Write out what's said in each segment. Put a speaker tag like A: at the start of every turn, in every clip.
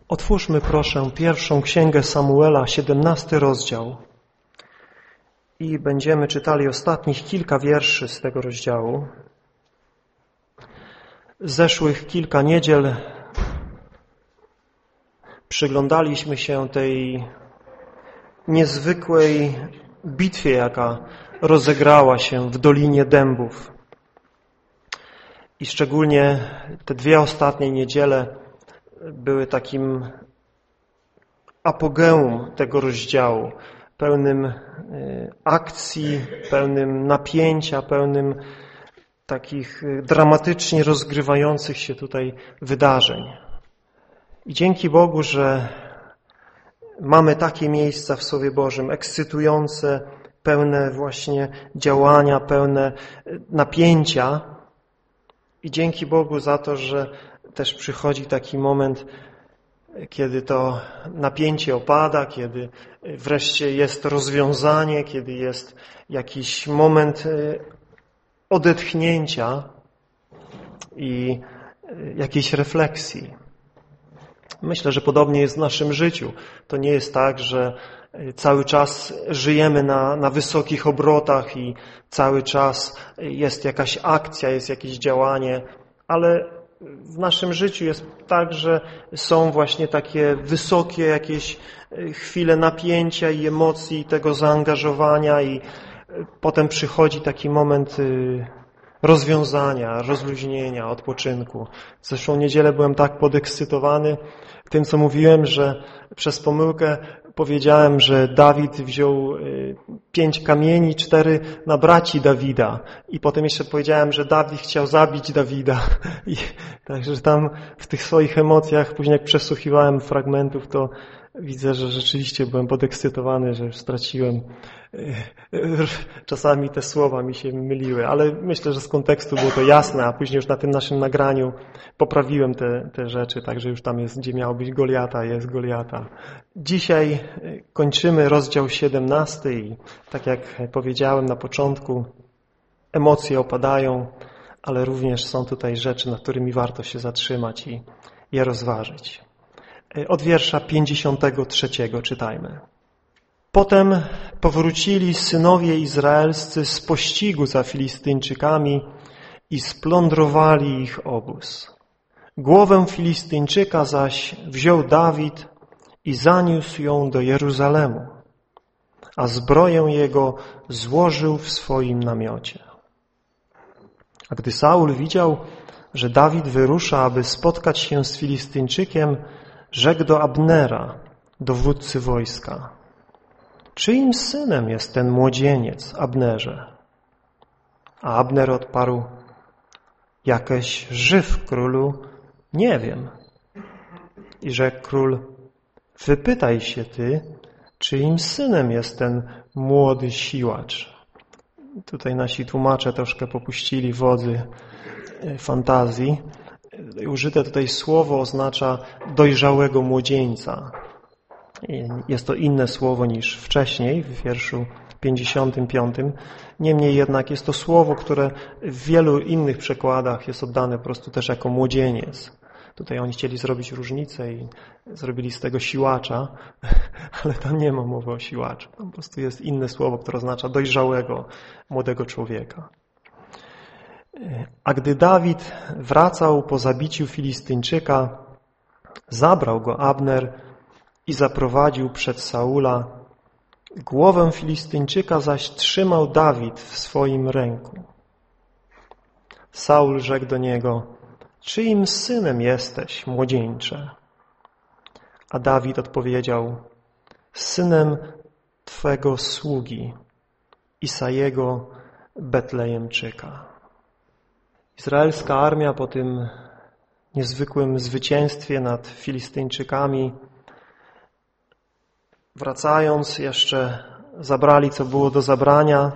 A: Otwórzmy proszę pierwszą księgę Samuela, 17 rozdział i będziemy czytali ostatnich kilka wierszy z tego rozdziału. Zeszłych kilka niedziel przyglądaliśmy się tej niezwykłej bitwie, jaka rozegrała się w Dolinie Dębów. I szczególnie te dwie ostatnie niedziele były takim apogeum tego rozdziału, pełnym akcji, pełnym napięcia, pełnym takich dramatycznie rozgrywających się tutaj wydarzeń. I dzięki Bogu, że mamy takie miejsca w Słowie Bożym, ekscytujące, pełne właśnie działania, pełne napięcia. I dzięki Bogu za to, że też przychodzi taki moment, kiedy to napięcie opada, kiedy wreszcie jest rozwiązanie, kiedy jest jakiś moment odetchnięcia i jakiejś refleksji. Myślę, że podobnie jest w naszym życiu. To nie jest tak, że cały czas żyjemy na wysokich obrotach i cały czas jest jakaś akcja, jest jakieś działanie, ale w naszym życiu jest tak, że są właśnie takie wysokie jakieś chwile napięcia i emocji, i tego zaangażowania i potem przychodzi taki moment rozwiązania, rozluźnienia, odpoczynku. Zeszłą niedzielę byłem tak podekscytowany tym, co mówiłem, że przez pomyłkę powiedziałem, że Dawid wziął 5 kamieni, 4 na braci Dawida. I potem jeszcze powiedziałem, że Dawid chciał zabić Dawida. I także tam w tych swoich emocjach, później jak przesłuchiwałem fragmentów, to widzę, że rzeczywiście byłem podekscytowany, że już straciłem. Czasami te słowa mi się myliły, ale myślę, że z kontekstu było to jasne, a później już na tym naszym nagraniu poprawiłem te rzeczy, także już tam jest, gdzie miało być Goliata, jest Goliata. Dzisiaj kończymy rozdział 17 i tak jak powiedziałem na początku, emocje opadają, ale również są tutaj rzeczy, nad którymi warto się zatrzymać i je rozważyć. Od wiersza 53 czytajmy. Potem powrócili synowie izraelscy z pościgu za Filistyńczykami i splądrowali ich obóz. Głowę Filistyńczyka zaś wziął Dawid i zaniósł ją do Jeruzalemu, a zbroję jego złożył w swoim namiocie. A gdy Saul widział, że Dawid wyrusza, aby spotkać się z Filistyńczykiem, rzekł do Abnera, dowódcy wojska: czyim synem jest ten młodzieniec, Abnerze? A Abner odparł: jakeś żyw, królu, nie wiem. I rzekł król: wypytaj się ty, czyim synem jest ten młody siłacz. Tutaj nasi tłumacze troszkę popuścili wodzy fantazji. Użyte tutaj słowo oznacza dojrzałego młodzieńca. Jest to inne słowo niż wcześniej, w wierszu 55. Niemniej jednak jest to słowo, które w wielu innych przekładach jest oddane po prostu też jako młodzieniec. Tutaj oni chcieli zrobić różnicę i zrobili z tego siłacza, ale tam nie ma mowy o siłaczu. Tam po prostu jest inne słowo, które oznacza dojrzałego, młodego człowieka. A gdy Dawid wracał po zabiciu Filistyńczyka, zabrał go Abner i zaprowadził przed Saula. Głowę Filistyńczyka zaś trzymał Dawid w swoim ręku. Saul rzekł do niego: czyim synem jesteś, młodzieńcze? A Dawid odpowiedział: synem twego sługi, Isajego Betlejemczyka. Izraelska armia po tym niezwykłym zwycięstwie nad Filistyńczykami, wracając, jeszcze zabrali, co było do zabrania.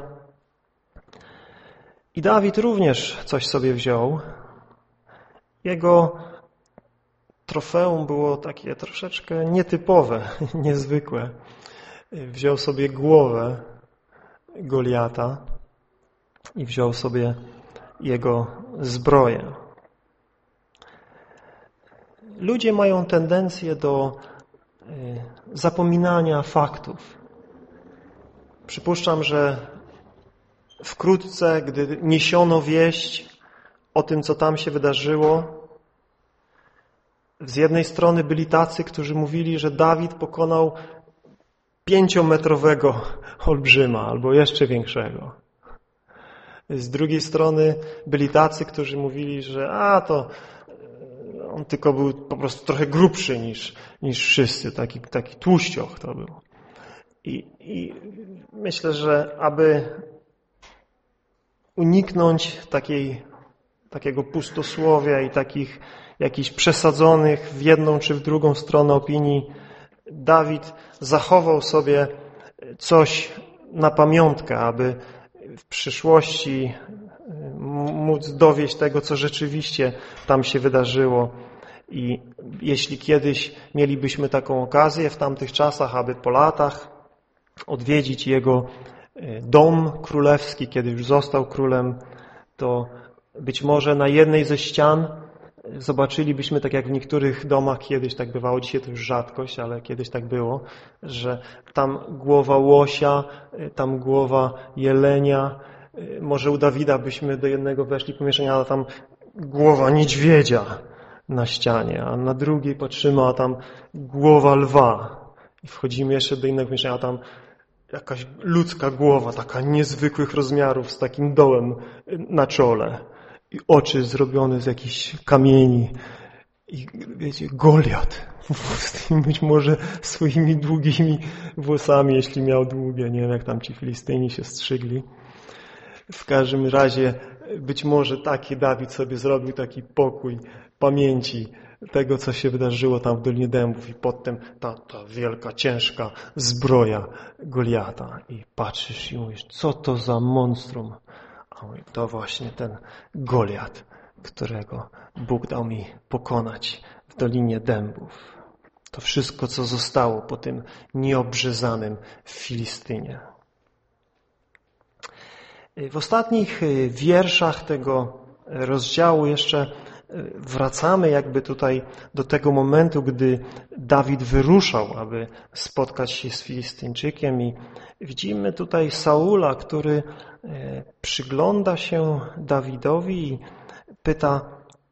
A: I Dawid również coś sobie wziął. Jego trofeum było takie troszeczkę nietypowe, niezwykłe. Wziął sobie głowę Goliata i wziął sobie jego zbroję. ludzie mają tendencję do zapominania faktów. Przypuszczam, że wkrótce, gdy niesiono wieść o tym, co tam się wydarzyło, z jednej strony byli tacy, którzy mówili, że Dawid pokonał 5-metrowego olbrzyma albo jeszcze większego. Z drugiej strony byli tacy, którzy mówili, że to on tylko był po prostu trochę grubszy niż wszyscy, taki tłuścioch to był. I myślę, że aby uniknąć takiego pustosłowia i takich jakichś przesadzonych w jedną czy w drugą stronę opinii, Dawid zachował sobie coś na pamiątkę, aby w przyszłości móc dowieść tego, co rzeczywiście tam się wydarzyło. I jeśli kiedyś mielibyśmy taką okazję w tamtych czasach, aby po latach odwiedzić jego dom królewski, kiedy już został królem, to być może na jednej ze ścian zobaczylibyśmy, tak jak w niektórych domach kiedyś tak bywało, dzisiaj to już rzadkość, ale kiedyś tak było, że tam głowa łosia, tam głowa jelenia, może u Dawida byśmy do jednego weszli pomieszczenia, a tam głowa niedźwiedzia na ścianie, a na drugiej patrzymy, a tam głowa lwa. I wchodzimy jeszcze do innego pomieszczenia, a tam jakaś ludzka głowa, taka niezwykłych rozmiarów, z takim dołem na czole. I oczy zrobione z jakichś kamieni. I wiecie, Goliat. Być może swoimi długimi włosami, jeśli miał długie. Nie wiem, jak tam ci Filistyni się strzygli. W każdym razie być może taki Dawid sobie zrobił taki pokój pamięci tego, co się wydarzyło tam w Dolinie Dębów i potem ta wielka, ciężka zbroja Goliata. I patrzysz i mówisz, co to za monstrum? A mówi, to właśnie ten Goliat, którego Bóg dał mi pokonać w Dolinie Dębów. To wszystko, co zostało po tym nieobrzezanym Filistynie. W ostatnich wierszach tego rozdziału jeszcze wracamy jakby tutaj do tego momentu, gdy Dawid wyruszał, aby spotkać się z Filistyńczykiem i widzimy tutaj Saula, który przygląda się Dawidowi i pyta,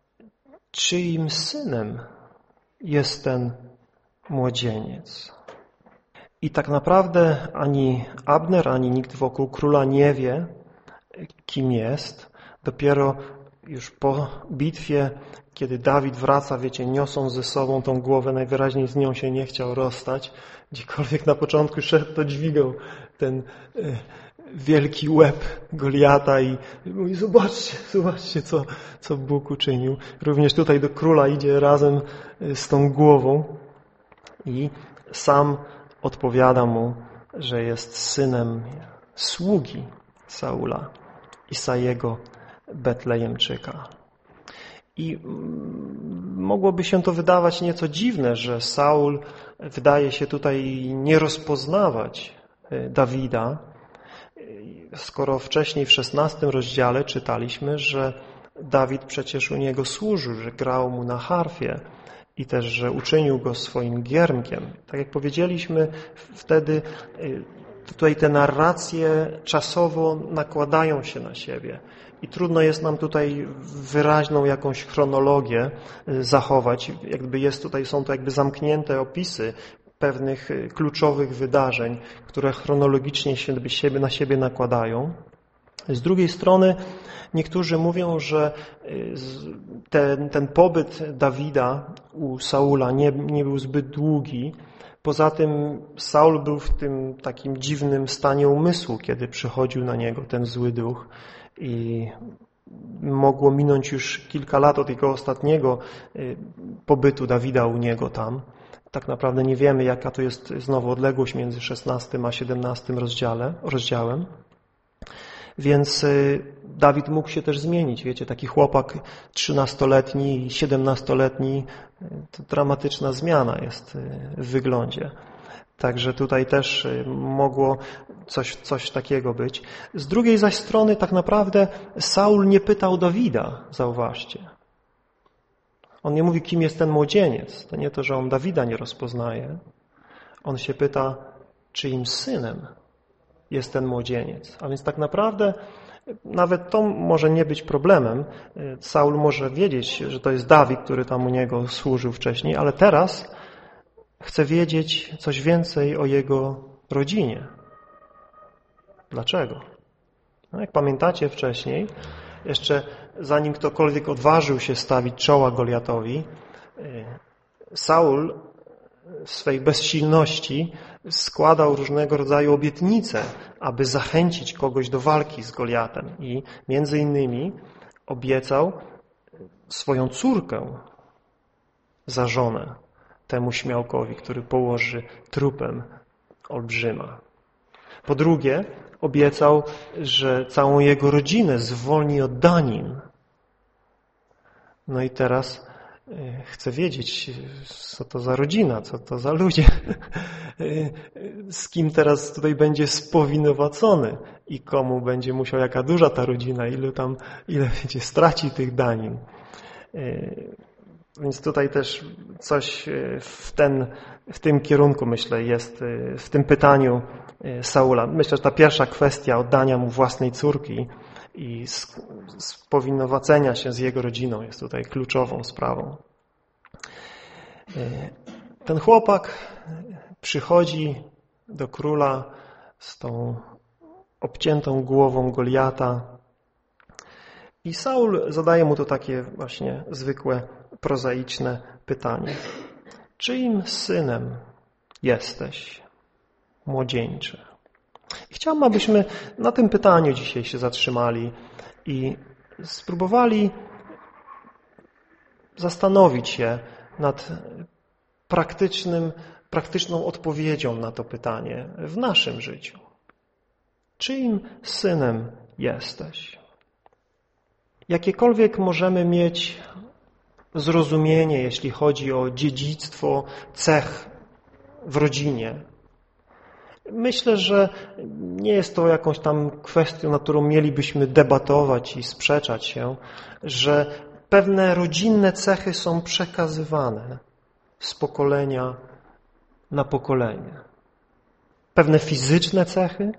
A: czyim synem jest ten młodzieniec. I tak naprawdę ani Abner, ani nikt wokół króla nie wie, kim jest. Dopiero już po bitwie, kiedy Dawid wraca, wiecie, niosą ze sobą tą głowę, najwyraźniej z nią się nie chciał rozstać. Gdziekolwiek na początku szedł, to dźwigał ten wielki łeb Goliata i mówi, zobaczcie, co Bóg uczynił. Również tutaj do króla idzie razem z tą głową i sam odpowiada mu, że jest synem sługi Saula, Isajego Betlejemczyka. I mogłoby się to wydawać nieco dziwne, że Saul wydaje się tutaj nie rozpoznawać Dawida, skoro wcześniej w 16 rozdziale czytaliśmy, że Dawid przecież u niego służył, że grał mu na harfie i też, że uczynił go swoim giermkiem. Tak jak powiedzieliśmy, wtedy tutaj te narracje czasowo nakładają się na siebie i trudno jest nam tutaj wyraźną jakąś chronologię zachować. Są to jakby zamknięte opisy pewnych kluczowych wydarzeń, które chronologicznie się na siebie nakładają. Z drugiej strony niektórzy mówią, że ten pobyt Dawida u Saula nie był zbyt długi. Poza tym Saul był w tym takim dziwnym stanie umysłu, kiedy przychodził na niego ten zły duch i mogło minąć już kilka lat od jego ostatniego pobytu Dawida u niego tam. Tak naprawdę nie wiemy, jaka to jest znowu odległość między 16 a 17 rozdziałem. Więc Dawid mógł się też zmienić. Wiecie, taki chłopak 13-letni i 17-letni, to dramatyczna zmiana jest w wyglądzie. Także tutaj też mogło coś takiego być. Z drugiej zaś strony tak naprawdę Saul nie pytał Dawida, zauważcie. On nie mówi, kim jest ten młodzieniec. To nie to, że on Dawida nie rozpoznaje. On się pyta, czyim synem jest ten młodzieniec. A więc tak naprawdę nawet to może nie być problemem. Saul może wiedzieć, że to jest Dawid, który tam u niego służył wcześniej, ale teraz chce wiedzieć coś więcej o jego rodzinie. Dlaczego? No, jak pamiętacie wcześniej, jeszcze zanim ktokolwiek odważył się stawić czoła Goliatowi, Saul w swej bezsilności składał różnego rodzaju obietnice, aby zachęcić kogoś do walki z Goliatem. I między innymi obiecał swoją córkę za żonę temu śmiałkowi, który położy trupem olbrzyma. Po drugie, obiecał, że całą jego rodzinę zwolni od danin. No i teraz chcę wiedzieć, co to za rodzina, co to za ludzie, z kim teraz tutaj będzie spowinowacony i komu będzie musiał, jaka duża ta rodzina, ile będzie straci tych danin. Więc tutaj też coś w tym kierunku, myślę, jest w tym pytaniu Saula. Myślę, że ta pierwsza kwestia oddania mu własnej córki i spowinowacenia się z jego rodziną jest tutaj kluczową sprawą. Ten chłopak przychodzi do króla z tą obciętą głową Goliata i Saul zadaje mu to takie właśnie zwykłe, prozaiczne pytanie. Czyim synem jesteś, młodzieńcze? I chciałbym, abyśmy na tym pytaniu dzisiaj się zatrzymali i spróbowali zastanowić się nad praktyczną odpowiedzią na to pytanie w naszym życiu. Czyim synem jesteś? Jakiekolwiek możemy mieć zrozumienie, jeśli chodzi o dziedzictwo cech w rodzinie. Myślę, że nie jest to jakąś tam kwestią, nad którą mielibyśmy debatować i sprzeczać się, że pewne rodzinne cechy są przekazywane z pokolenia na pokolenie. Pewne fizyczne cechy,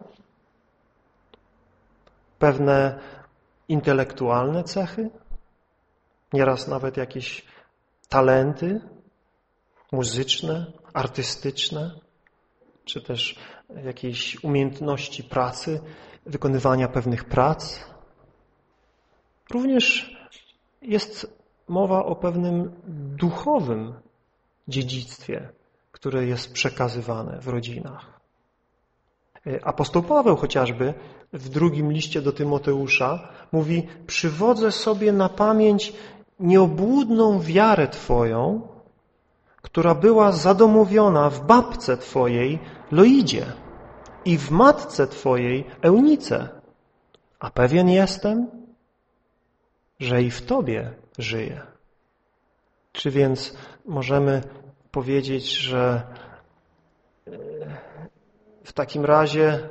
A: pewne intelektualne cechy, nieraz nawet jakieś talenty muzyczne, artystyczne, czy też jakieś umiejętności pracy, wykonywania pewnych prac. Również jest mowa o pewnym duchowym dziedzictwie, które jest przekazywane w rodzinach. Apostoł Paweł chociażby w drugim liście do Tymoteusza mówi: przywodzę sobie na pamięć nieobłudną wiarę Twoją, która była zadomowiona w babce Twojej Loidzie i w matce Twojej Eunice. A pewien jestem, że i w Tobie żyje. Czy więc możemy powiedzieć, że w takim razie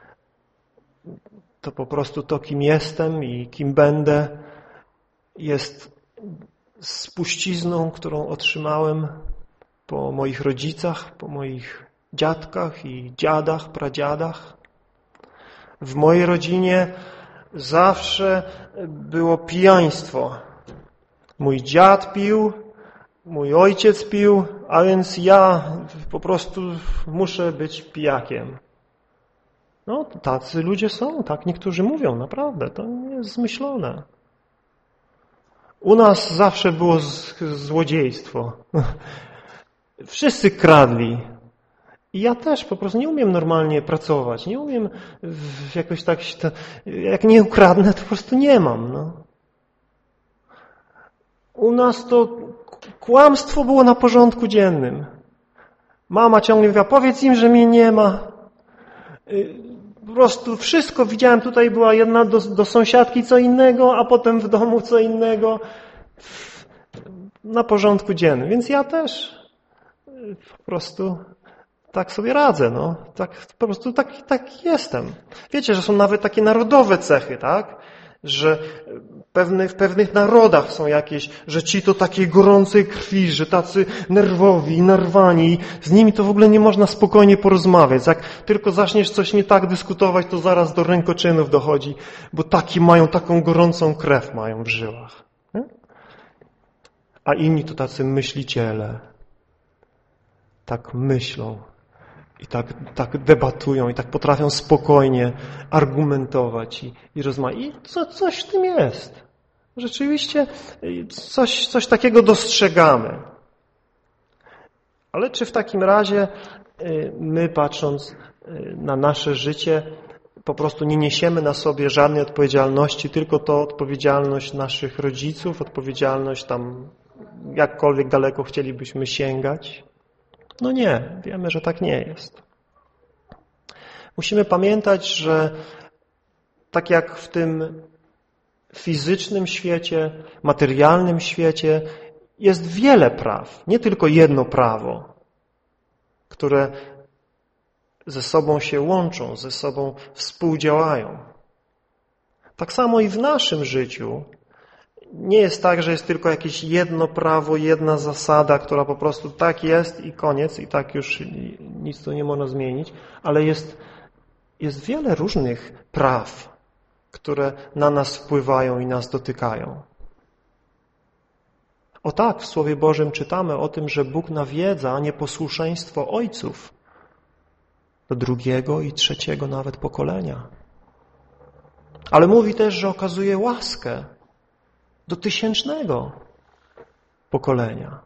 A: to po prostu to, kim jestem i kim będę, jest spuścizną, którą otrzymałem po moich rodzicach, po moich dziadkach i dziadach, pradziadach? W mojej rodzinie zawsze było pijaństwo. Mój dziad pił, mój ojciec pił, a więc ja po prostu muszę być pijakiem. No, tacy ludzie są, tak niektórzy mówią, naprawdę, to nie jest zmyślone. U nas zawsze było złodziejstwo. Wszyscy kradli. I ja też po prostu nie umiem normalnie pracować. Nie umiem jakoś tak... Jak nie ukradnę, to po prostu nie mam. No. U nas to kłamstwo było na porządku dziennym. Mama ciągle mówiła: powiedz im, że mnie nie ma. Po prostu wszystko widziałem. Tutaj była jedna do sąsiadki co innego, a potem w domu co innego. Na porządku dziennym. Więc ja też po prostu tak sobie radzę. No. Tak, po prostu tak jestem. Wiecie, że są nawet takie narodowe cechy, tak? Że W pewnych narodach są jakieś, że ci to takiej gorącej krwi, że tacy nerwowi, narwani. Z nimi to w ogóle nie można spokojnie porozmawiać. Jak tylko zaczniesz coś nie tak dyskutować, to zaraz do rękoczynów dochodzi, bo taką gorącą krew mają w żyłach. Nie? A inni to tacy myśliciele. Tak myślą i tak debatują i tak potrafią spokojnie argumentować i rozmawiać. I coś w tym jest. Rzeczywiście coś takiego dostrzegamy. Ale czy w takim razie my, patrząc na nasze życie, po prostu nie niesiemy na sobie żadnej odpowiedzialności, tylko to odpowiedzialność naszych rodziców, odpowiedzialność tam jakkolwiek daleko chcielibyśmy sięgać? No nie, wiemy, że tak nie jest. Musimy pamiętać, że tak jak w tym fizycznym świecie, materialnym świecie jest wiele praw, nie tylko jedno prawo, które ze sobą się łączą, ze sobą współdziałają. Tak samo i w naszym życiu nie jest tak, że jest tylko jakieś jedno prawo, jedna zasada, która po prostu tak jest i koniec i tak już nic tu nie można zmienić, ale jest wiele różnych praw, które na nas wpływają i nas dotykają. O tak, w Słowie Bożym czytamy o tym, że Bóg nawiedza nieposłuszeństwo ojców do drugiego i trzeciego nawet pokolenia. Ale mówi też, że okazuje łaskę do 1000 pokolenia.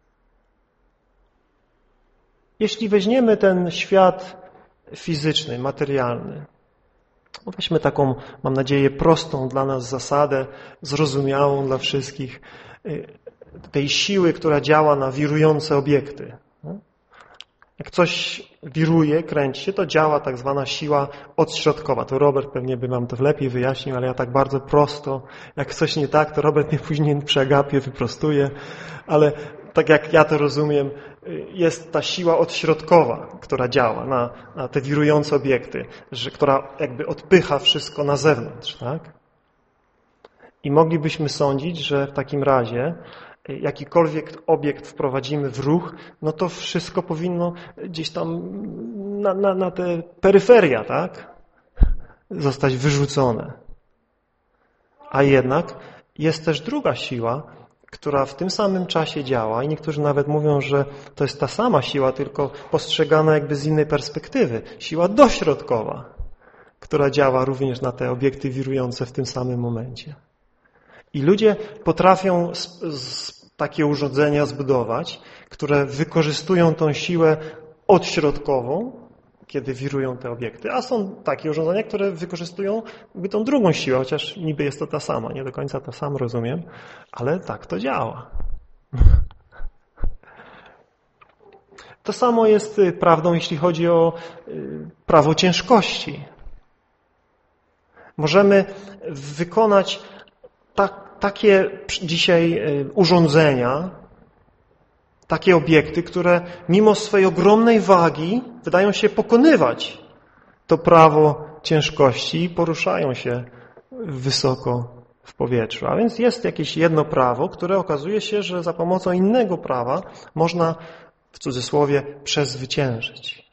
A: Jeśli weźmiemy ten świat fizyczny, materialny, weźmy taką, mam nadzieję, prostą dla nas zasadę, zrozumiałą dla wszystkich, tej siły, która działa na wirujące obiekty. Jak coś wiruje, kręci się, to działa tak zwana siła odśrodkowa. To Robert pewnie by nam to lepiej wyjaśnił, ale ja tak bardzo prosto, jak coś nie tak, to Robert mnie później przegapie, wyprostuje, ale tak jak ja to rozumiem, jest ta siła odśrodkowa, która działa na te wirujące obiekty, która jakby odpycha wszystko na zewnątrz, tak? I moglibyśmy sądzić, że w takim razie jakikolwiek obiekt wprowadzimy w ruch, no to wszystko powinno gdzieś tam na te peryferia, tak? Zostać wyrzucone. A jednak jest też druga siła, która w tym samym czasie działa i niektórzy nawet mówią, że to jest ta sama siła, tylko postrzegana jakby z innej perspektywy. Siła dośrodkowa, która działa również na te obiekty wirujące w tym samym momencie. I ludzie potrafią takie urządzenia zbudować, które wykorzystują tą siłę odśrodkową, kiedy wirują te obiekty, a są takie urządzenia, które wykorzystują jakby tą drugą siłę, chociaż niby jest to ta sama, nie do końca to sam rozumiem, ale tak to działa. To samo jest prawdą, jeśli chodzi o prawo ciężkości. Możemy wykonać takie dzisiaj urządzenia, takie obiekty, które mimo swojej ogromnej wagi wydają się pokonywać to prawo ciężkości i poruszają się wysoko w powietrzu. A więc jest jakieś jedno prawo, które okazuje się, że za pomocą innego prawa można, w cudzysłowie, przezwyciężyć.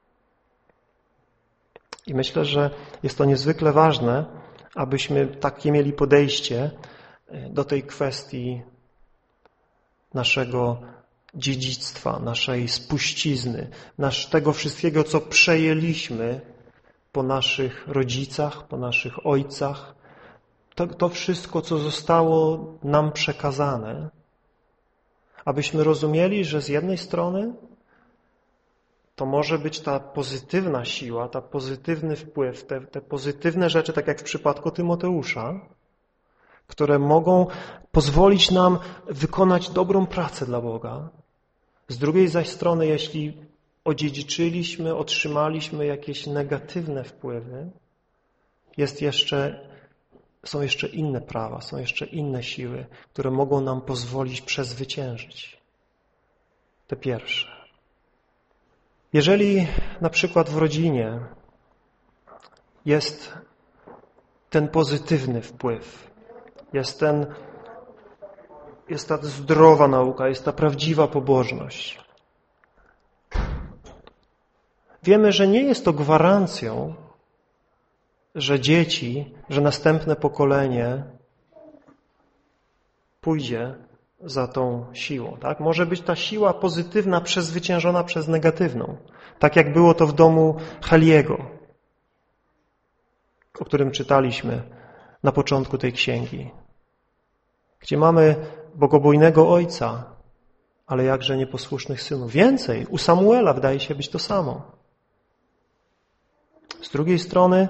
A: I myślę, że jest to niezwykle ważne, abyśmy takie mieli podejście do tej kwestii naszego dziedzictwa, naszej spuścizny, tego wszystkiego, co przejęliśmy po naszych rodzicach, po naszych ojcach, to wszystko, co zostało nam przekazane, abyśmy rozumieli, że z jednej strony to może być ta pozytywna siła, ta pozytywny wpływ, te pozytywne rzeczy, tak jak w przypadku Tymoteusza, które mogą pozwolić nam wykonać dobrą pracę dla Boga. Z drugiej zaś strony, jeśli odziedziczyliśmy, otrzymaliśmy jakieś negatywne wpływy, są jeszcze inne prawa, są jeszcze inne siły, które mogą nam pozwolić przezwyciężyć te pierwsze. Jeżeli na przykład w rodzinie jest ten pozytywny wpływ, jest ta zdrowa nauka, jest ta prawdziwa pobożność. Wiemy, że nie jest to gwarancją, że dzieci, że następne pokolenie pójdzie za tą siłą. Tak? Może być ta siła pozytywna przezwyciężona przez negatywną. Tak jak było to w domu Heliego, o którym czytaliśmy na początku tej księgi. Gdzie mamy bogobojnego ojca, ale jakże nieposłusznych synów. Więcej, u Samuela wydaje się być to samo. Z drugiej strony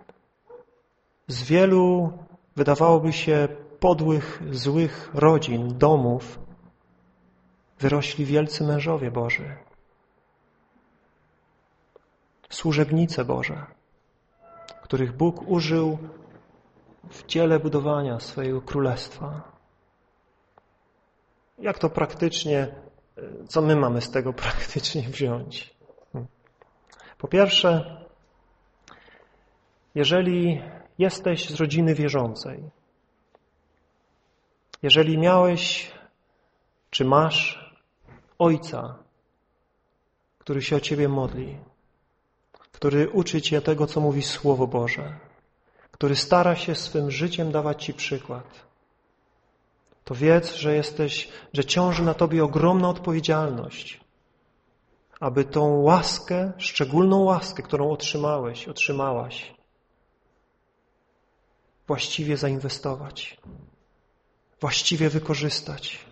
A: z wielu, wydawałoby się, podłych, złych rodzin, domów wyrośli wielcy mężowie Boży. Służebnice Boże, których Bóg użył w dziele budowania swojego królestwa. Jak to praktycznie, co my mamy z tego praktycznie wziąć? Po pierwsze, jeżeli jesteś z rodziny wierzącej, jeżeli miałeś czy masz ojca, który się o ciebie modli, który uczy cię tego, co mówi Słowo Boże, który stara się swym życiem dawać ci przykład, to wiedz, że ciąży na tobie ogromna odpowiedzialność, aby tą łaskę, szczególną łaskę, którą otrzymałaś, właściwie zainwestować, właściwie wykorzystać.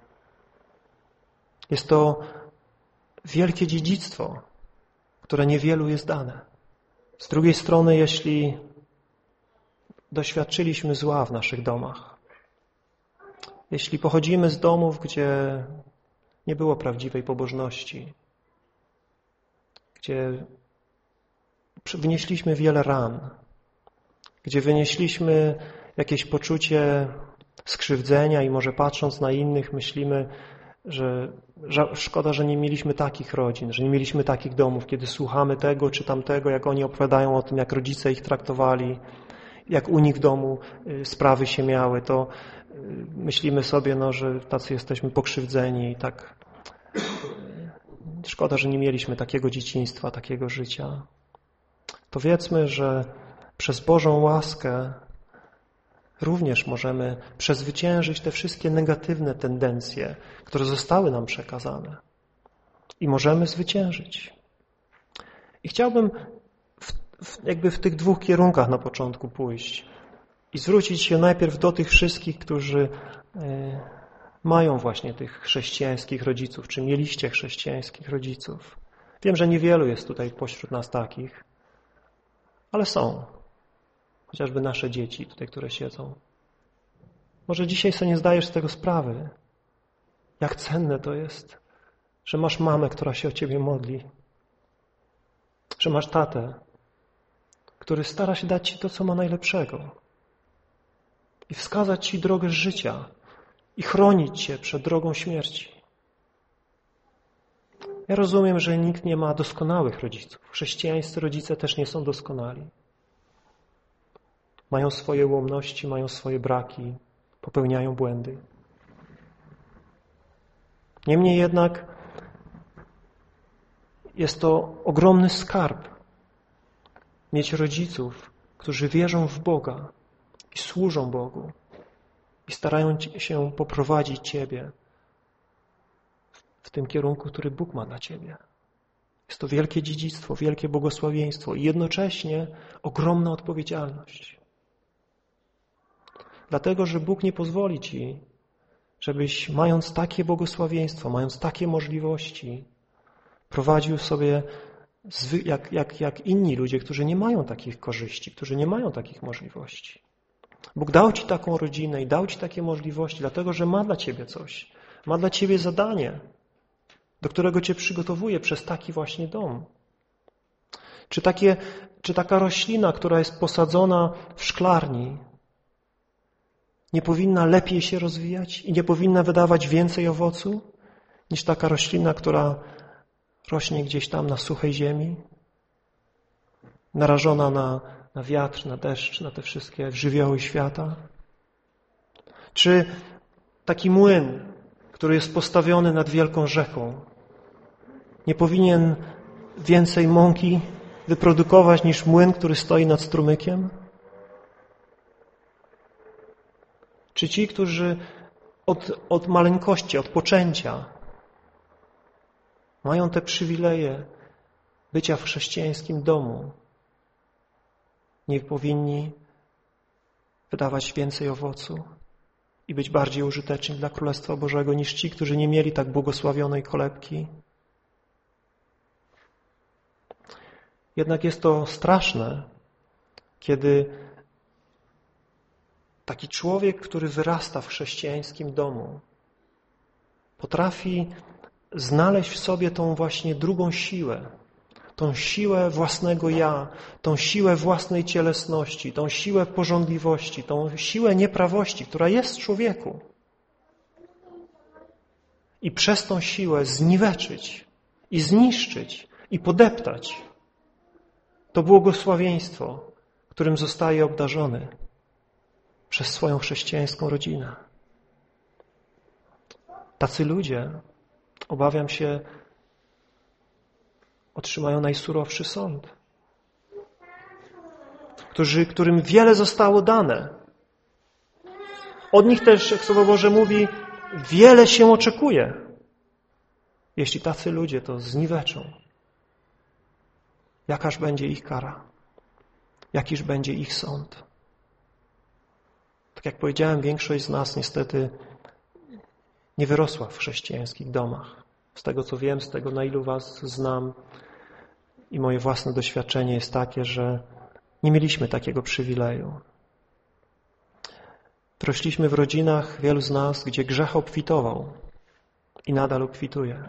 A: Jest to wielkie dziedzictwo, które niewielu jest dane. Z drugiej strony, jeśli doświadczyliśmy zła w naszych domach, jeśli pochodzimy z domów, gdzie nie było prawdziwej pobożności, gdzie wynieśliśmy wiele ran, gdzie wynieśliśmy jakieś poczucie skrzywdzenia i może patrząc na innych myślimy, że szkoda, że nie mieliśmy takich rodzin, że nie mieliśmy takich domów, kiedy słuchamy tego czy tamtego, jak oni opowiadają o tym, jak rodzice ich traktowali, jak u nich w domu sprawy się miały, to myślimy sobie, że tacy jesteśmy pokrzywdzeni i tak szkoda, że nie mieliśmy takiego dzieciństwa, takiego życia. To wiedzmy, że przez Bożą łaskę również możemy przezwyciężyć te wszystkie negatywne tendencje, które zostały nam przekazane. I możemy zwyciężyć. I chciałbym w tych dwóch kierunkach na początku pójść i zwrócić się najpierw do tych wszystkich, którzy mają właśnie tych chrześcijańskich rodziców, czy mieliście chrześcijańskich rodziców. Wiem, że niewielu jest tutaj pośród nas takich, ale są. Chociażby nasze dzieci tutaj, które siedzą. Może dzisiaj sobie nie zdajesz z tego sprawy, jak cenne to jest, że masz mamę, która się o ciebie modli, że masz tatę, który stara się dać ci to, co ma najlepszego i wskazać ci drogę życia i chronić cię przed drogą śmierci. Ja rozumiem, że nikt nie ma doskonałych rodziców. Chrześcijańscy rodzice też nie są doskonali. Mają swoje ułomności, mają swoje braki, popełniają błędy. Niemniej jednak jest to ogromny skarb mieć rodziców, którzy wierzą w Boga i służą Bogu i starają się poprowadzić ciebie w tym kierunku, który Bóg ma dla ciebie. Jest to wielkie dziedzictwo, wielkie błogosławieństwo i jednocześnie ogromna odpowiedzialność. Dlatego, że Bóg nie pozwoli ci, żebyś mając takie błogosławieństwo, mając takie możliwości, prowadził sobie jak inni ludzie, którzy nie mają takich korzyści, którzy nie mają takich możliwości. Bóg dał ci taką rodzinę i dał ci takie możliwości, dlatego, że ma dla ciebie coś. Ma dla ciebie zadanie, do którego cię przygotowuje przez taki właśnie dom. Czy taka roślina, która jest posadzona w szklarni, nie powinna lepiej się rozwijać i nie powinna wydawać więcej owocu niż taka roślina, która rośnie gdzieś tam na suchej ziemi, narażona na wiatr, na deszcz, na te wszystkie żywioły świata? Czy taki młyn, który jest postawiony nad wielką rzeką, nie powinien więcej mąki wyprodukować niż młyn, który stoi nad strumykiem? Czy ci, którzy od maleńkości, od poczęcia mają te przywileje bycia w chrześcijańskim domu, nie powinni wydawać więcej owocu i być bardziej użyteczni dla Królestwa Bożego niż ci, którzy nie mieli tak błogosławionej kolebki? Jednak jest to straszne, kiedy taki człowiek, który wyrasta w chrześcijańskim domu, potrafi znaleźć w sobie tą właśnie drugą siłę, tą siłę własnego ja, tą siłę własnej cielesności, tą siłę pożądliwości, tą siłę nieprawości, która jest w człowieku. I przez tą siłę zniweczyć i zniszczyć i podeptać to błogosławieństwo, którym zostaje obdarzony przez swoją chrześcijańską rodzinę. Tacy ludzie, obawiam się, otrzymają najsurowszy sąd. Którym wiele zostało dane. Od nich też, jak Słowo Boże mówi, wiele się oczekuje. Jeśli tacy ludzie to zniweczą, jakaż będzie ich kara? Jakiż będzie ich sąd? Tak jak powiedziałem, większość z nas niestety nie wyrosła w chrześcijańskich domach. Z tego, co wiem, z tego, na ilu was znam i moje własne doświadczenie jest takie, że nie mieliśmy takiego przywileju. Rośliśmy w rodzinach, wielu z nas, gdzie grzech obfitował i nadal obfituje.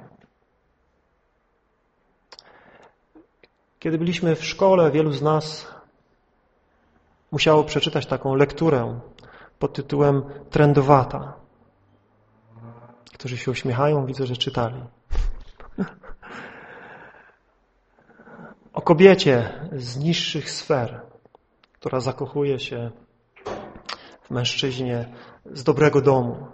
A: Kiedy byliśmy w szkole, wielu z nas musiało przeczytać taką lekturę pod tytułem Trędowata. Którzy się uśmiechają, widzę, że czytali. O kobiecie z niższych sfer, która zakochuje się w mężczyźnie z dobrego domu.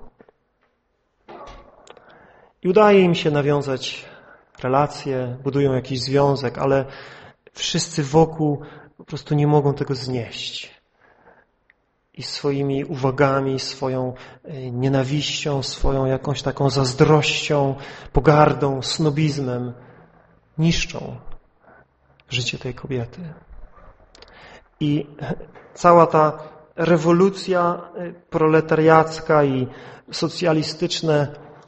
A: I udaje im się nawiązać relacje, budują jakiś związek, ale wszyscy wokół po prostu nie mogą tego znieść. I swoimi uwagami, swoją nienawiścią, swoją jakąś taką zazdrością, pogardą, snobizmem niszczą życie tej kobiety. I cała ta rewolucja proletariacka i socjalistyczne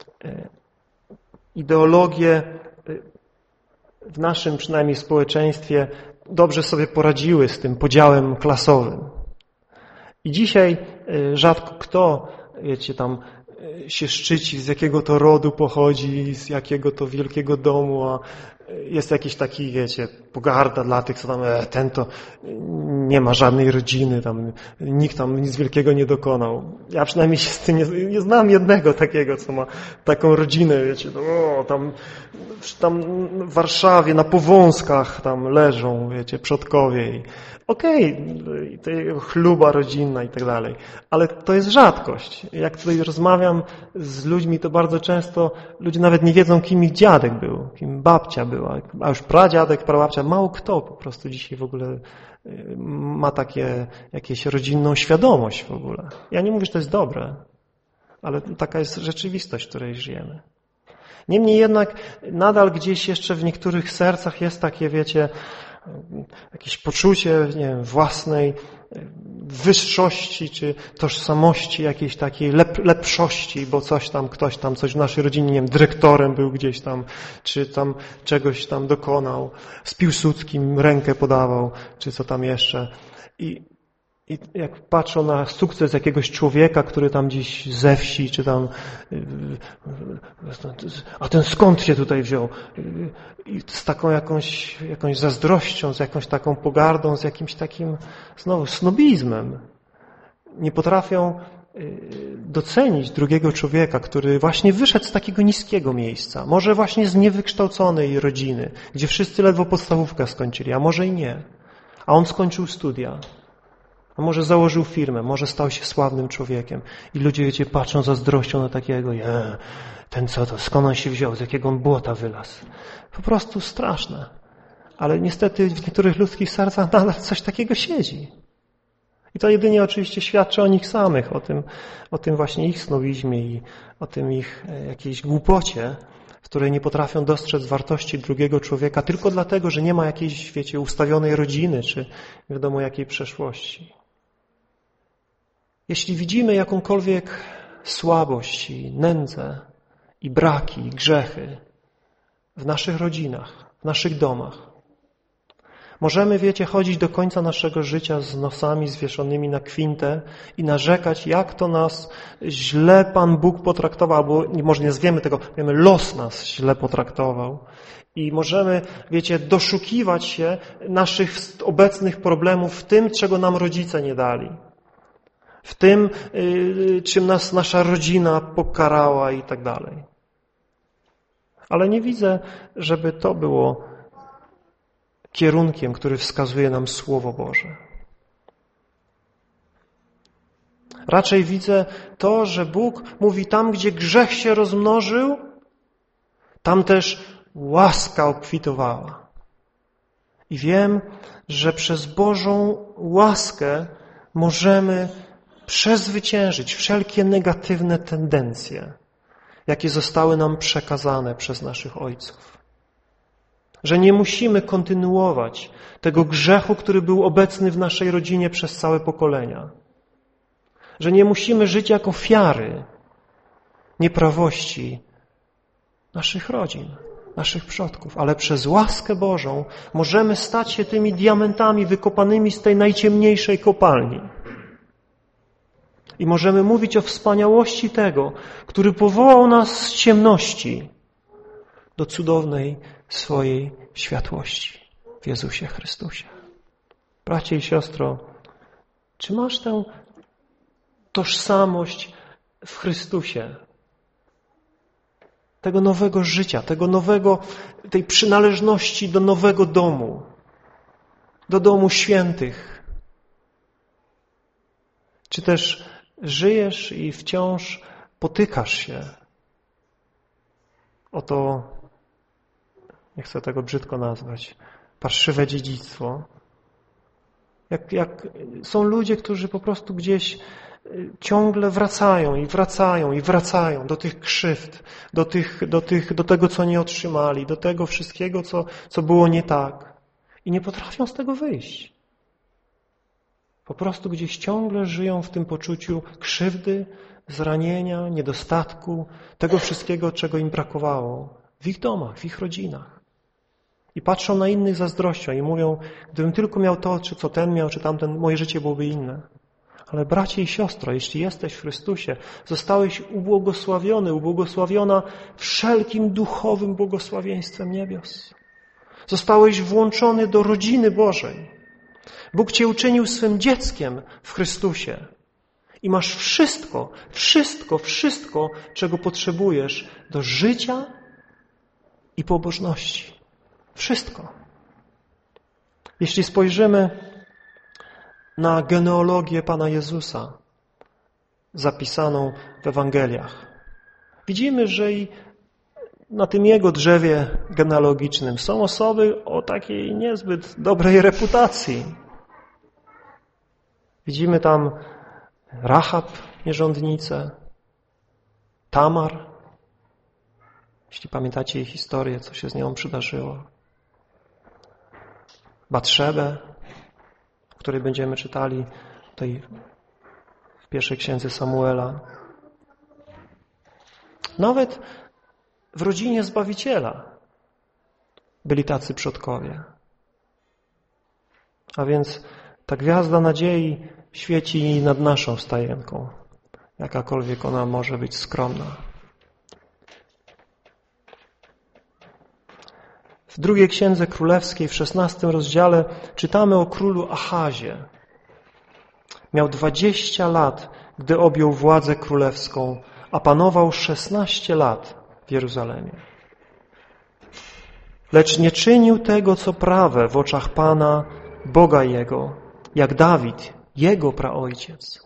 A: ideologie w naszym przynajmniej społeczeństwie dobrze sobie poradziły z tym podziałem klasowym. I dzisiaj rzadko kto, wiecie, tam się szczyci, z jakiego to rodu pochodzi, z jakiego to wielkiego domu, a jest jakiś taki, wiecie, pogarda dla tych, co tam, ten to nie ma żadnej rodziny, tam nikt tam nic wielkiego nie dokonał. Ja przynajmniej się z tym nie znam jednego takiego, co ma taką rodzinę, wiecie, tam w Warszawie na Powązkach tam leżą, wiecie, przodkowie i okej, chluba rodzinna i tak dalej, ale to jest rzadkość. Jak tutaj rozmawiam z ludźmi, to bardzo często ludzie nawet nie wiedzą, kim ich dziadek był, kim babcia była, a już pradziadek, prababcia, mało kto po prostu dzisiaj w ogóle ma takie jakieś rodzinną świadomość w ogóle. Ja nie mówię, że to jest dobre, ale taka jest rzeczywistość, w której żyjemy. Niemniej jednak nadal gdzieś jeszcze w niektórych sercach jest takie, wiecie, jakieś poczucie, nie wiem, własnej wyższości czy tożsamości, jakiejś takiej lepszości, bo coś tam, ktoś tam, coś w naszej rodzinie, nie wiem, dyrektorem był gdzieś tam, czy tam czegoś tam dokonał, z Piłsudskim rękę podawał, czy co tam jeszcze. I jak patrzą na sukces jakiegoś człowieka, który tam gdzieś ze wsi, czy tam a ten skąd się tutaj wziął? I z taką jakąś zazdrością, z jakąś taką pogardą, z jakimś takim znowu snobizmem. Nie potrafią docenić drugiego człowieka, który właśnie wyszedł z takiego niskiego miejsca. Może właśnie z niewykształconej rodziny, gdzie wszyscy ledwo podstawówkę skończyli, a może i nie. A on skończył studia. A może założył firmę, może stał się sławnym człowiekiem i ludzie, wiecie, patrzą zazdrością na takiego, ten co to, skąd on się wziął, z jakiego on błota wylazł. Po prostu straszne. Ale niestety w niektórych ludzkich sercach nadal coś takiego siedzi. I to jedynie oczywiście świadczy o nich samych, o tym właśnie ich snobizmie i o tym ich jakiejś głupocie, w której nie potrafią dostrzec wartości drugiego człowieka tylko dlatego, że nie ma jakiejś, wiecie, ustawionej rodziny, czy wiadomo jakiej przeszłości. Jeśli widzimy jakąkolwiek słabość i nędzę i braki, i grzechy w naszych rodzinach, w naszych domach, możemy, wiecie, chodzić do końca naszego życia z nosami zwieszonymi na kwintę i narzekać, jak to nas źle Pan Bóg potraktował, albo może nie zwiemy tego, wiemy, los nas źle potraktował. I możemy, wiecie, doszukiwać się naszych obecnych problemów w tym, czego nam rodzice nie dali. W tym, czym nas nasza rodzina pokarała i tak dalej. Ale nie widzę, żeby to było kierunkiem, który wskazuje nam Słowo Boże. Raczej widzę to, że Bóg mówi tam, gdzie grzech się rozmnożył, tam też łaska obfitowała. I wiem, że przez Bożą łaskę możemy przezwyciężyć wszelkie negatywne tendencje, jakie zostały nam przekazane przez naszych ojców. Że nie musimy kontynuować tego grzechu, który był obecny w naszej rodzinie przez całe pokolenia. Że nie musimy żyć jako ofiary nieprawości naszych rodzin, naszych przodków, ale przez łaskę Bożą możemy stać się tymi diamentami wykopanymi z tej najciemniejszej kopalni. I możemy mówić o wspaniałości tego, który powołał nas z ciemności do cudownej swojej światłości w Jezusie Chrystusie. Bracie i siostro, czy masz tę tożsamość w Chrystusie? Tego nowego życia, tej przynależności do nowego domu, do domu świętych. Czy też żyjesz i wciąż potykasz się o to, nie chcę tego brzydko nazwać, parszywe dziedzictwo. Jak są ludzie, którzy po prostu gdzieś ciągle wracają do tych krzywd, do tego, co nie otrzymali, do tego wszystkiego, co było nie tak. I nie potrafią z tego wyjść. Po prostu gdzieś ciągle żyją w tym poczuciu krzywdy, zranienia, niedostatku, tego wszystkiego, czego im brakowało w ich domach, w ich rodzinach. I patrzą na innych zazdrością i mówią, gdybym tylko miał to, czy co ten miał, czy tamten, moje życie byłoby inne. Ale bracie i siostro, jeśli jesteś w Chrystusie, zostałeś ubłogosławiona wszelkim duchowym błogosławieństwem niebios. Zostałeś włączony do rodziny Bożej. Bóg cię uczynił swym dzieckiem w Chrystusie. I masz wszystko, czego potrzebujesz do życia i pobożności. Wszystko. Jeśli spojrzymy na genealogię Pana Jezusa zapisaną w Ewangeliach, widzimy, że i na tym Jego drzewie genealogicznym są osoby o takiej niezbyt dobrej reputacji. Widzimy tam Rahab, nierządnicę, Tamar, jeśli pamiętacie jej historię, co się z nią przydarzyło, Batszebę, o której będziemy czytali tutaj w pierwszej księdze Samuela. Nawet w rodzinie Zbawiciela byli tacy przodkowie. A więc ta gwiazda nadziei świeci nad naszą stajenką, jakakolwiek ona może być skromna. W drugiej księdze królewskiej, w 16 rozdziale, czytamy o królu Achazie. Miał 20 lat, gdy objął władzę królewską, a panował 16 lat w Jeruzalemie. Lecz nie czynił tego, co prawe w oczach Pana, Boga Jego, jak Dawid, jego praojciec.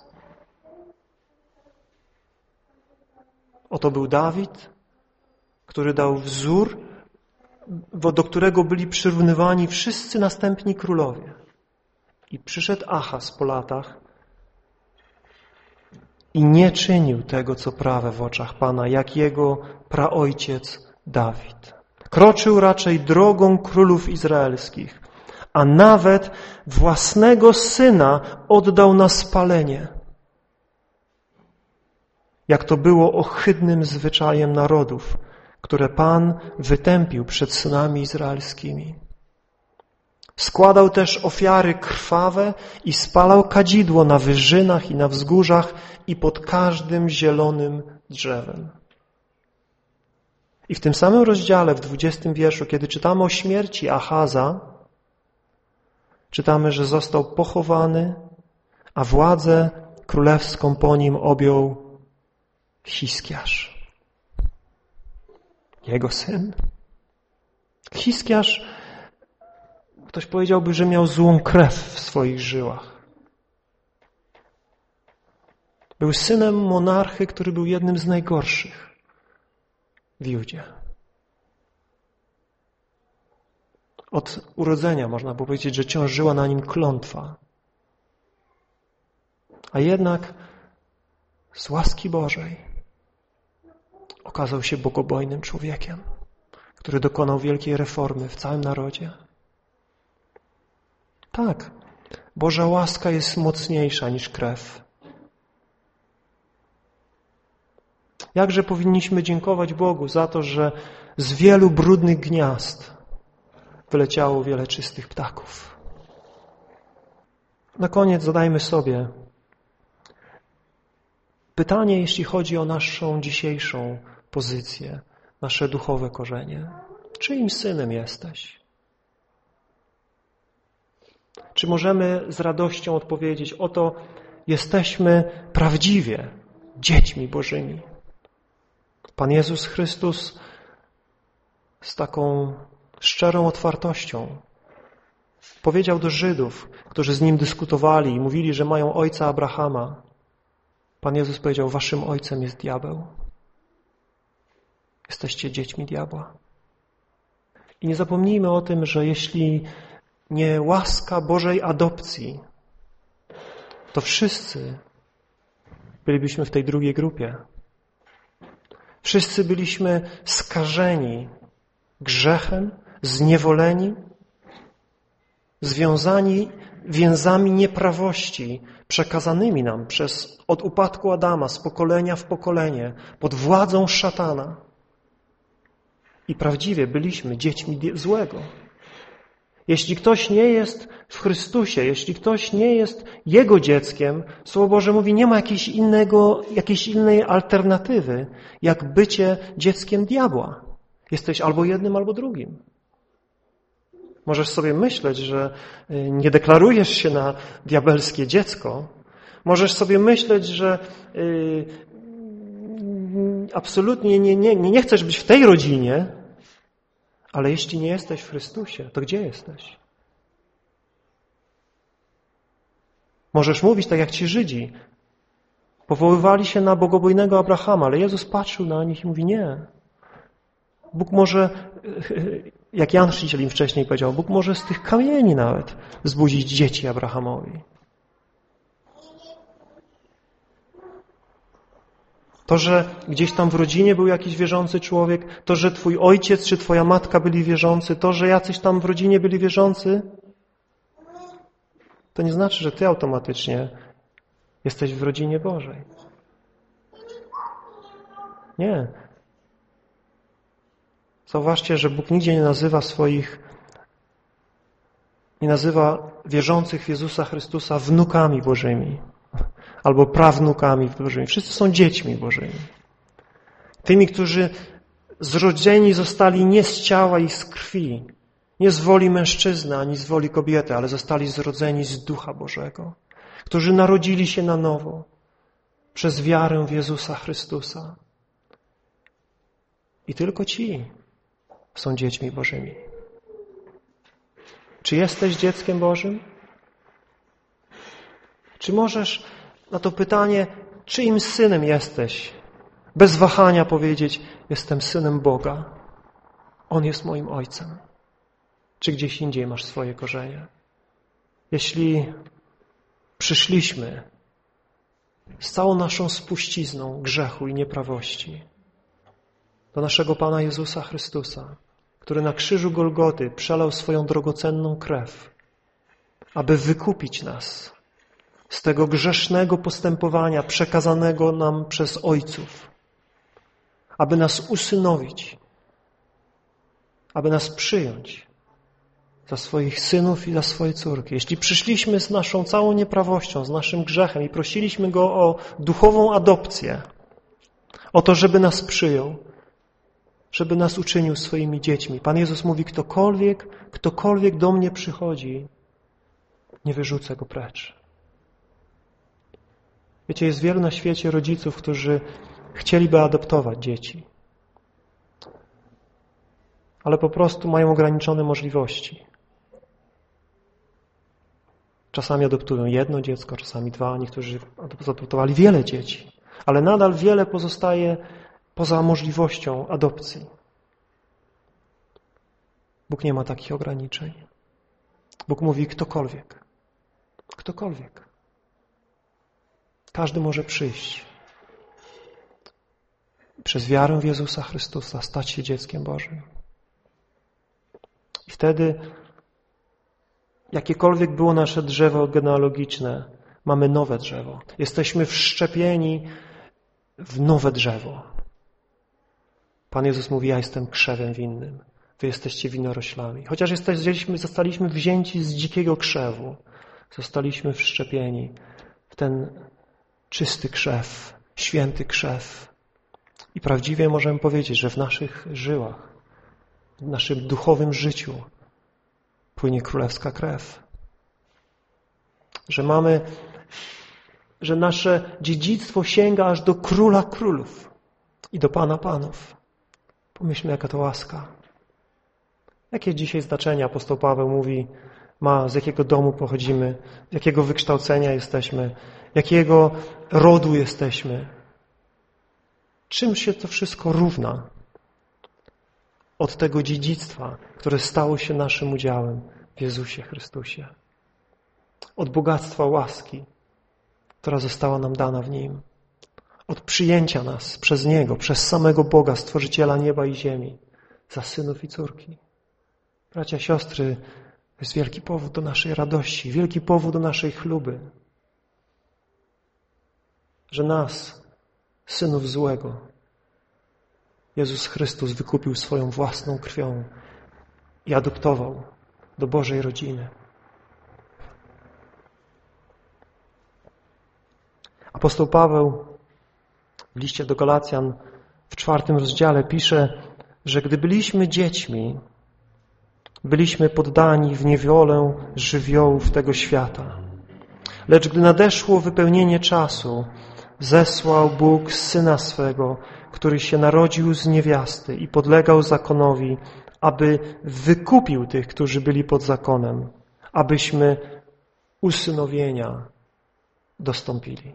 A: Oto był Dawid, który dał wzór, do którego byli przyrównywani wszyscy następni królowie. I przyszedł Achaz po latach i nie czynił tego, co prawe w oczach Pana, jak jego praojciec Dawid. Kroczył raczej drogą królów izraelskich, a nawet własnego syna oddał na spalenie. Jak to było ohydnym zwyczajem narodów, które Pan wytępił przed synami izraelskimi. Składał też ofiary krwawe i spalał kadzidło na wyżynach i na wzgórzach i pod każdym zielonym drzewem. I w tym samym rozdziale, w 20 wierszu, kiedy czytamy o śmierci Achaza, czytamy, że został pochowany, a władzę królewską po nim objął Hiskiasz, jego syn. Hiskiasz, ktoś powiedziałby, że miał złą krew w swoich żyłach. Był synem monarchy, który był jednym z najgorszych w Judzie. Od urodzenia można było powiedzieć, że ciążyła na nim klątwa. A jednak z łaski Bożej okazał się bogobojnym człowiekiem, który dokonał wielkiej reformy w całym narodzie. Tak, Boża łaska jest mocniejsza niż krew. Jakże powinniśmy dziękować Bogu za to, że z wielu brudnych gniazd wyleciało wiele czystych ptaków. Na koniec zadajmy sobie pytanie, jeśli chodzi o naszą dzisiejszą pozycję, nasze duchowe korzenie. Czyim synem jesteś? Czy możemy z radością odpowiedzieć, oto jesteśmy prawdziwie dziećmi Bożymi. Pan Jezus Chrystus z taką szczerą otwartością powiedział do Żydów, którzy z Nim dyskutowali i mówili, że mają ojca Abrahama. Pan Jezus powiedział, waszym ojcem jest diabeł. Jesteście dziećmi diabła. I nie zapomnijmy o tym, że jeśli nie łaska Bożej adopcji, to wszyscy bylibyśmy w tej drugiej grupie. Wszyscy byliśmy skażeni grzechem, zniewoleni, związani więzami nieprawości przekazanymi nam od upadku Adama z pokolenia w pokolenie pod władzą szatana. I prawdziwie byliśmy dziećmi złego. Jeśli ktoś nie jest w Chrystusie, jeśli ktoś nie jest Jego dzieckiem, Słowo Boże mówi, nie ma jakiejś innej alternatywy, jak bycie dzieckiem diabła. Jesteś albo jednym, albo drugim. Możesz sobie myśleć, że nie deklarujesz się na diabelskie dziecko. Możesz sobie myśleć, że absolutnie nie chcesz być w tej rodzinie, ale jeśli nie jesteś w Chrystusie, to gdzie jesteś? Możesz mówić tak jak ci Żydzi. Powoływali się na bogobojnego Abrahama, ale Jezus patrzył na nich i mówi nie. Bóg może, jak Jan Chrzciciel im wcześniej powiedział, Bóg może z tych kamieni nawet zbudzić dzieci Abrahamowi. To, że gdzieś tam w rodzinie był jakiś wierzący człowiek, to, że twój ojciec czy twoja matka byli wierzący, to, że jacyś tam w rodzinie byli wierzący, to nie znaczy, że ty automatycznie jesteś w rodzinie Bożej. Nie. Zauważcie, że Bóg nigdzie nie nazywa wierzących w Jezusa Chrystusa wnukami Bożymi albo prawnukami Bożymi. Wszyscy są dziećmi Bożymi. Tymi, którzy zrodzeni zostali nie z ciała i z krwi, nie z woli mężczyzny, ani z woli kobiety, ale zostali zrodzeni z Ducha Bożego, którzy narodzili się na nowo przez wiarę w Jezusa Chrystusa. I tylko ci są dziećmi Bożymi. Czy jesteś dzieckiem Bożym? Czy możesz na to pytanie, czyim synem jesteś, bez wahania powiedzieć, jestem synem Boga. On jest moim Ojcem. Czy gdzieś indziej masz swoje korzenie? Jeśli przyszliśmy z całą naszą spuścizną grzechu i nieprawości do naszego Pana Jezusa Chrystusa, który na krzyżu Golgoty przelał swoją drogocenną krew, aby wykupić nas z tego grzesznego postępowania przekazanego nam przez ojców, aby nas usynowić, aby nas przyjąć za swoich synów i za swoje córki. Jeśli przyszliśmy z naszą całą nieprawością, z naszym grzechem i prosiliśmy Go o duchową adopcję, o to, żeby nas przyjął, żeby nas uczynił swoimi dziećmi. Pan Jezus mówi, ktokolwiek do mnie przychodzi, nie wyrzucę go precz. Wiecie, jest wielu na świecie rodziców, którzy chcieliby adoptować dzieci, ale po prostu mają ograniczone możliwości. Czasami adoptują jedno dziecko, czasami dwa, niektórzy adoptowali wiele dzieci, ale nadal wiele pozostaje poza możliwością adopcji. Bóg nie ma takich ograniczeń. Bóg mówi ktokolwiek. Każdy może przyjść przez wiarę w Jezusa Chrystusa, stać się dzieckiem Bożym. I wtedy, jakiekolwiek było nasze drzewo genealogiczne, mamy nowe drzewo. Jesteśmy wszczepieni w nowe drzewo. Pan Jezus mówi, ja jestem krzewem winnym, wy jesteście winoroślami. Chociaż zostaliśmy wzięci z dzikiego krzewu, zostaliśmy wszczepieni w ten czysty krzew, święty krzew. I prawdziwie możemy powiedzieć, że w naszych żyłach, w naszym duchowym życiu płynie królewska krew. Że nasze dziedzictwo sięga aż do Króla Królów i do Pana Panów. Pomyślmy, jaka to łaska. Jakie dzisiaj znaczenie apostoł Paweł mówi, z jakiego domu pochodzimy, z jakiego wykształcenia jesteśmy, jakiego rodu jesteśmy. Czym się to wszystko równa od tego dziedzictwa, które stało się naszym udziałem w Jezusie Chrystusie. Od bogactwa łaski, która została nam dana w Nim. Od przyjęcia nas przez Niego, przez samego Boga, Stworzyciela nieba i ziemi, za synów i córki. Bracia, siostry, to jest wielki powód do naszej radości, wielki powód do naszej chluby. Że nas, synów złego, Jezus Chrystus wykupił swoją własną krwią i adoptował do Bożej rodziny. Apostoł Paweł w liście do Galacjan w 4 rozdziale pisze, że gdy byliśmy dziećmi, byliśmy poddani w niewolę żywiołów tego świata. Lecz gdy nadeszło wypełnienie czasu, zesłał Bóg Syna swego, który się narodził z niewiasty i podlegał zakonowi, aby wykupił tych, którzy byli pod zakonem, abyśmy usynowienia dostąpili.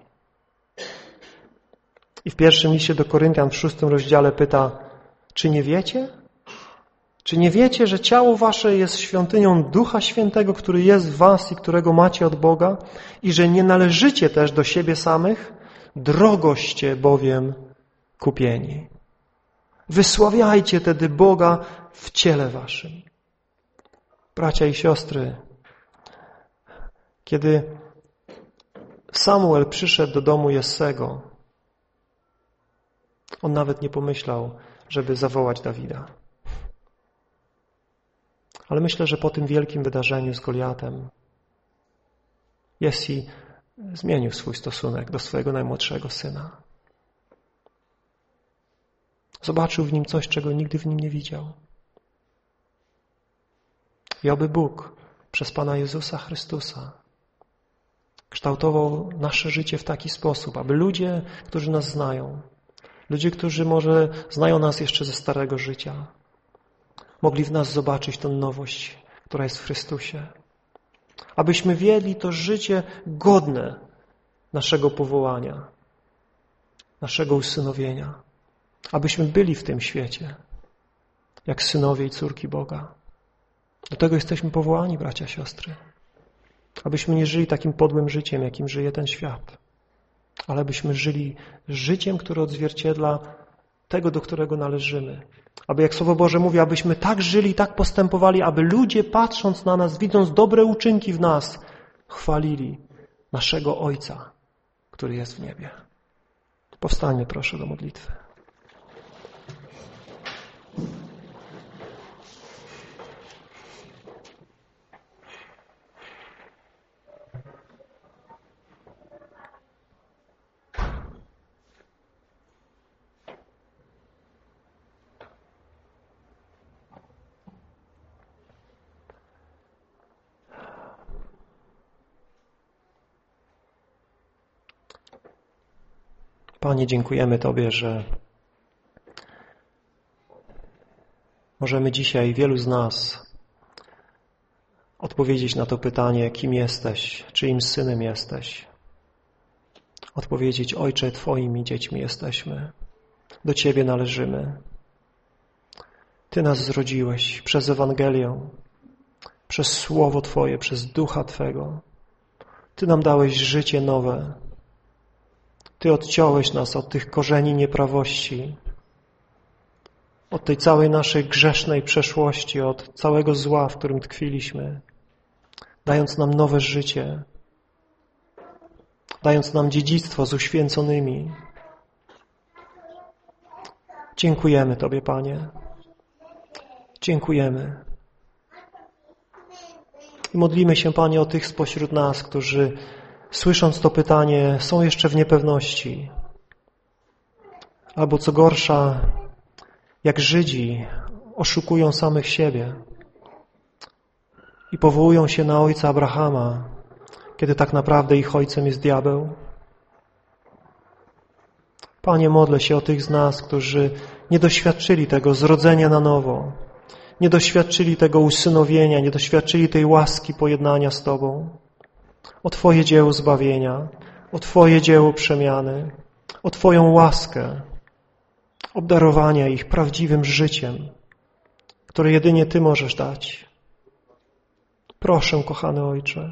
A: I w pierwszym liście do Koryntian w 6 rozdziale pyta, czy nie wiecie? Czy nie wiecie, że ciało wasze jest świątynią Ducha Świętego, który jest w was i którego macie od Boga i że nie należycie też do siebie samych? Drogoście bowiem kupieni. Wysławiajcie tedy Boga w ciele waszym. Bracia i siostry, kiedy Samuel przyszedł do domu Jessego, on nawet nie pomyślał, żeby zawołać Dawida. Ale myślę, że po tym wielkim wydarzeniu z Goliatem Jessi zmienił swój stosunek do swojego najmłodszego syna. Zobaczył w nim coś, czego nigdy w nim nie widział. I oby Bóg przez Pana Jezusa Chrystusa kształtował nasze życie w taki sposób, aby ludzie, którzy nas znają, ludzie, którzy może znają nas jeszcze ze starego życia, mogli w nas zobaczyć tę nowość, która jest w Chrystusie. Abyśmy wiedli to życie godne naszego powołania, naszego usynowienia, abyśmy byli w tym świecie, jak synowie i córki Boga. Do tego jesteśmy powołani, bracia, siostry. Abyśmy nie żyli takim podłym życiem, jakim żyje ten świat, ale abyśmy żyli życiem, które odzwierciedla tego, do którego należymy. Aby, jak Słowo Boże mówi, abyśmy tak żyli, tak postępowali, aby ludzie, patrząc na nas, widząc dobre uczynki w nas, chwalili naszego Ojca, który jest w niebie. Powstańmy proszę do modlitwy. Panie, dziękujemy Tobie, że możemy dzisiaj, wielu z nas, odpowiedzieć na to pytanie, kim jesteś, czyim synem jesteś. Odpowiedzieć, Ojcze, Twoimi dziećmi jesteśmy. Do Ciebie należymy. Ty nas zrodziłeś przez Ewangelię, przez Słowo Twoje, przez Ducha Twego. Ty nam dałeś życie nowe. Ty odciąłeś nas od tych korzeni nieprawości, od tej całej naszej grzesznej przeszłości, od całego zła, w którym tkwiliśmy, dając nam nowe życie, dając nam dziedzictwo z uświęconymi. Dziękujemy Tobie, Panie. Dziękujemy. I modlimy się, Panie, o tych spośród nas, którzy słysząc to pytanie, są jeszcze w niepewności. Albo co gorsza, jak Żydzi oszukują samych siebie i powołują się na ojca Abrahama, kiedy tak naprawdę ich ojcem jest diabeł. Panie, modlę się o tych z nas, którzy nie doświadczyli tego zrodzenia na nowo, nie doświadczyli tego usynowienia, nie doświadczyli tej łaski pojednania z Tobą. O Twoje dzieło zbawienia, o Twoje dzieło przemiany, o Twoją łaskę, obdarowania ich prawdziwym życiem, które jedynie Ty możesz dać. Proszę, kochany Ojcze,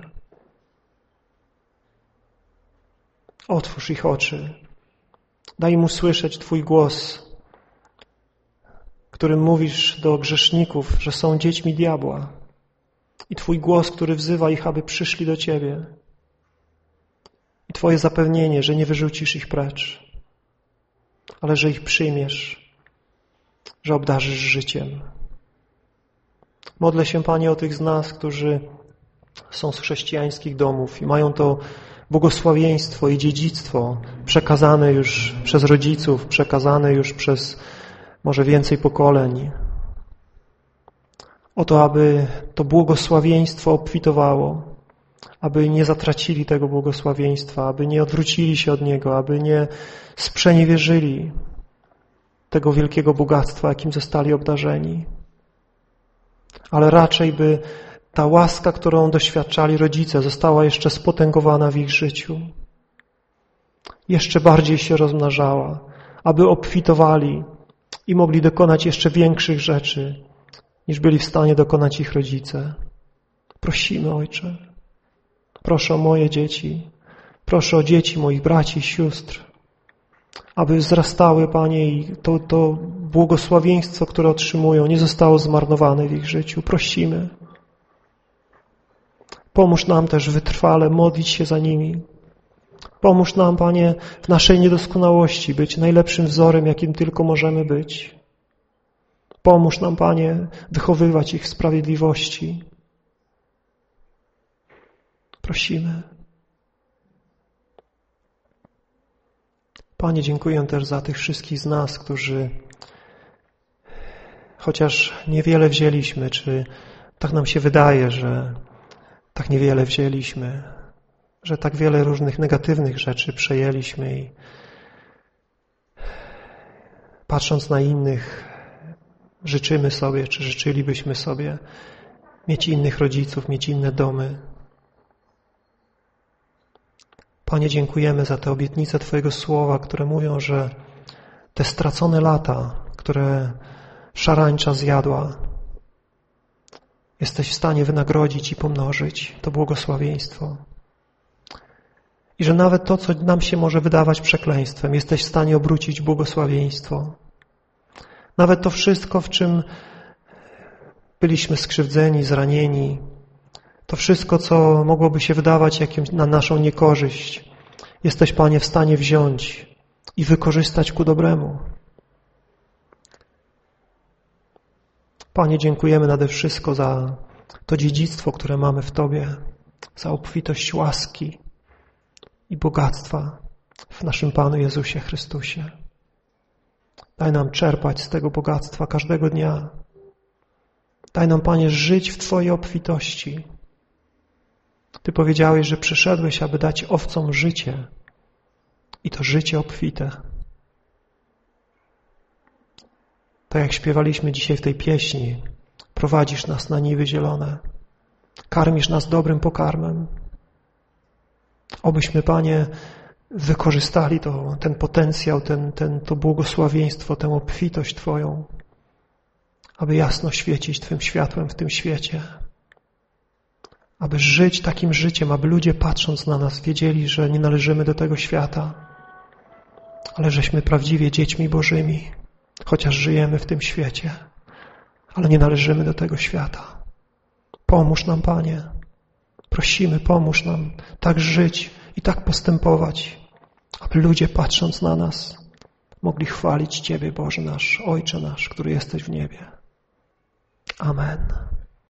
A: otwórz ich oczy, daj im usłyszeć Twój głos, którym mówisz do grzeszników, że są dziećmi diabła. I Twój głos, który wzywa ich, aby przyszli do Ciebie. I Twoje zapewnienie, że nie wyrzucisz ich precz, ale że ich przyjmiesz, że obdarzysz życiem. Modlę się, Panie, o tych z nas, którzy są z chrześcijańskich domów i mają to błogosławieństwo i dziedzictwo przekazane już przez rodziców, przekazane już przez może więcej pokoleń. O to, aby to błogosławieństwo obfitowało, aby nie zatracili tego błogosławieństwa, aby nie odwrócili się od niego, aby nie sprzeniewierzyli tego wielkiego bogactwa, jakim zostali obdarzeni. Ale raczej by ta łaska, którą doświadczali rodzice, została jeszcze spotęgowana w ich życiu. Jeszcze bardziej się rozmnażała, aby obfitowali i mogli dokonać jeszcze większych rzeczy, niż byli w stanie dokonać ich rodzice. Prosimy, Ojcze. Proszę o moje dzieci. Proszę o dzieci moich braci i sióstr, aby wzrastały, Panie, i to błogosławieństwo, które otrzymują, nie zostało zmarnowane w ich życiu. Prosimy. Pomóż nam też wytrwale modlić się za nimi. Pomóż nam, Panie, w naszej niedoskonałości być najlepszym wzorem, jakim tylko możemy być. Pomóż nam, Panie, wychowywać ich w sprawiedliwości. Prosimy. Panie, dziękuję też za tych wszystkich z nas, którzy chociaż niewiele wzięliśmy, czy tak nam się wydaje, że tak niewiele wzięliśmy, że tak wiele różnych negatywnych rzeczy przejęliśmy i patrząc na innych, życzymy sobie, czy życzylibyśmy sobie mieć innych rodziców, mieć inne domy. Panie, dziękujemy za te obietnice Twojego słowa, które mówią, że te stracone lata, które szarańcza zjadła, jesteś w stanie wynagrodzić i pomnożyć to błogosławieństwo. I że nawet to, co nam się może wydawać przekleństwem, jesteś w stanie obrócić w błogosławieństwo. Nawet to wszystko, w czym byliśmy skrzywdzeni, zranieni, to wszystko, co mogłoby się wydawać na naszą niekorzyść, jesteś, Panie, w stanie wziąć i wykorzystać ku dobremu. Panie, dziękujemy nade wszystko za to dziedzictwo, które mamy w Tobie, za obfitość łaski i bogactwa w naszym Panu Jezusie Chrystusie. Daj nam czerpać z tego bogactwa każdego dnia. Daj nam, Panie, żyć w Twojej obfitości. Ty powiedziałeś, że przyszedłeś, aby dać owcom życie i to życie obfite. Tak jak śpiewaliśmy dzisiaj w tej pieśni, prowadzisz nas na niwy zielone, karmisz nas dobrym pokarmem. Obyśmy, Panie, wykorzystali ten potencjał, to błogosławieństwo, tę obfitość Twoją, aby jasno świecić Twym światłem w tym świecie. Aby żyć takim życiem, aby ludzie patrząc na nas wiedzieli, że nie należymy do tego świata, ale żeśmy prawdziwie dziećmi Bożymi, chociaż żyjemy w tym świecie, ale nie należymy do tego świata. Pomóż nam, Panie. Prosimy, pomóż nam tak żyć i tak postępować, aby ludzie patrząc na nas mogli chwalić Ciebie, Boże nasz, Ojcze nasz, który jesteś w niebie. Amen.